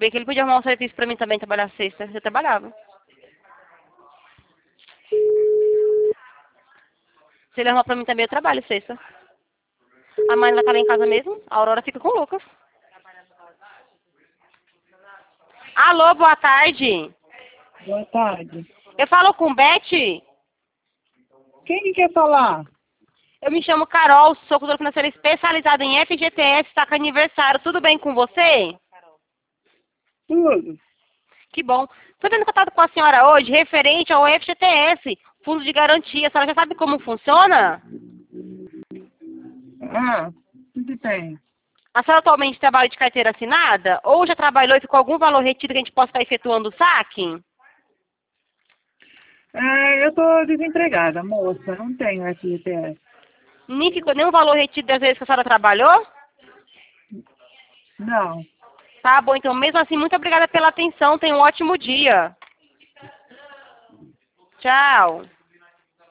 Bem que ele podia arrumar um serviço pra mim também, trabalhar sexta. Eu trabalhava. Se ele arrumar pra mim também, eu trabalho sexta. A mãe vai estar lá em casa mesmo. A Aurora fica com o Lucas. Alô, boa tarde. Boa tarde. Eu falo com Beth. Quem que quer falar? Eu me chamo Carol, sou consultora financeira especializada em FGTS, está com aniversário. Tudo bem com você? Tudo. Que bom. Estou tendo contato com a senhora hoje referente ao FGTS, Fundo de Garantia. A senhora já sabe como funciona? O que tem? A senhora atualmente trabalha de carteira assinada? Ou já trabalhou e ficou algum valor retido que a gente possa estar efetuando o saque? Eu tô desempregada, moça. Não tenho FGTS. Nem ficou nenhum valor retido das vezes que a senhora trabalhou? Não. Tá bom, então mesmo assim, muito obrigada pela atenção. Tenha um ótimo dia. Tchau.